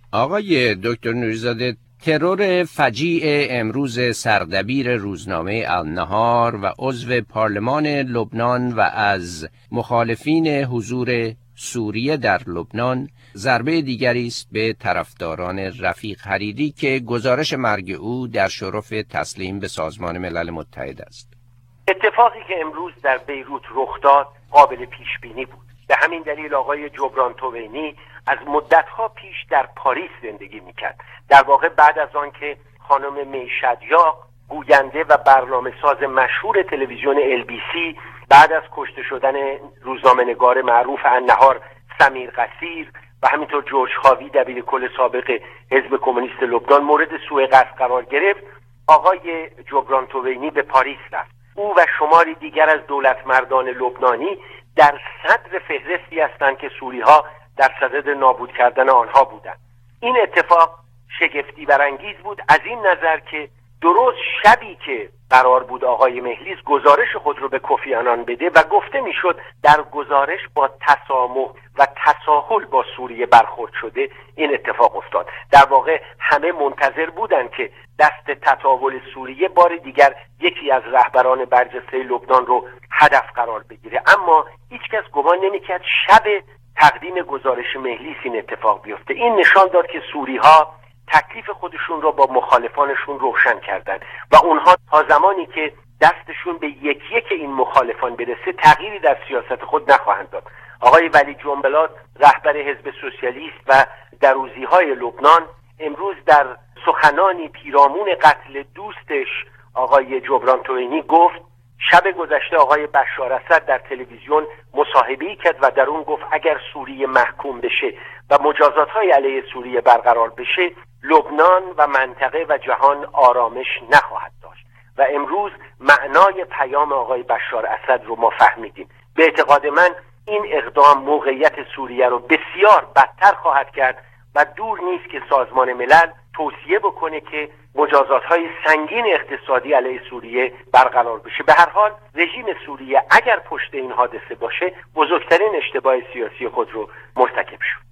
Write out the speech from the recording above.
آقای دکتر نوری‌زاده، ترور فجیع امروز سردبیر روزنامه النهار و عضو پارلمان لبنان و از مخالفین حضور سوریه در لبنان ضربه دیگری است به طرفداران رفیق حریری که گزارش مرگ او در شرف تسلیم به سازمان ملل متحد است. اتفاقی که امروز در بیروت رخ داد قابل پیش بینی بود. به همین دلیل آقای جبران توینی از مدتها پیش در پاریس زندگی میکرد. در واقع بعد از آن که خانم میشدیاق، گوینده و برنامه‌ساز مشهور تلویزیون LBC، بعد از کشته شدن روزنامه‌نگار معروف النهار سمیر قصیر و همینطور جورج خاوی دبیرکل سابق حزب کمونیست لبنان مورد سوء قصد قرار گرفت، آقای جبران توینی به پاریس رفت. او و شماری دیگر از دولتمردان لبنانی در صدر فهرستی هستند که سوری‌ها در صدد نابود کردن آنها بودند. این اتفاق شگفتی برانگیز بود از این نظر که درست شبی که قرار بود آقای مهلیس گزارش خود رو به کوفی عنان بده و گفته میشد در گزارش با تسامح و تساهل با سوریه برخورد شده، این اتفاق افتاد. در واقع همه منتظر بودند که دست تطاول سوریه بار دیگر یکی از رهبران برجسته لبنان رو هدف قرار بگیره، اما هیچکس گمان نمی‌کرد شب تقدیم گزارش مهلیس این اتفاق بیفته. این نشان داد که سوری‌ها تکلیف خودشون را با مخالفانشون روشن کردند و اونها تا زمانی که دستشون به یکی یک این مخالفان برسه تغییری در سیاست خود نخواهند داد. آقای ولی جنبلات، رهبر حزب سوسیالیست و دروزی‌های لبنان، امروز در سخنانی پیرامون قتل دوستش آقای جبران توینی گفت شب گذشته آقای بشار اسد در تلویزیون مصاحبه‌ای کرد و در اون گفت اگر سوریه محکوم بشه و مجازات‌های علیه سوریه برقرار بشه، لبنان و منطقه و جهان آرامش نخواهد داشت. و امروز معنای پیام آقای بشار اسد رو ما فهمیدیم. به اعتقاد من این اقدام موقعیت سوریه رو بسیار بدتر خواهد کرد و دور نیست که سازمان ملل توصیه بکنه که مجازات‌های سنگین اقتصادی علیه سوریه برقرار بشه. به هر حال رژیم سوریه اگر پشت این حادثه باشه بزرگترین اشتباه سیاسی خود رو مرتکب شد.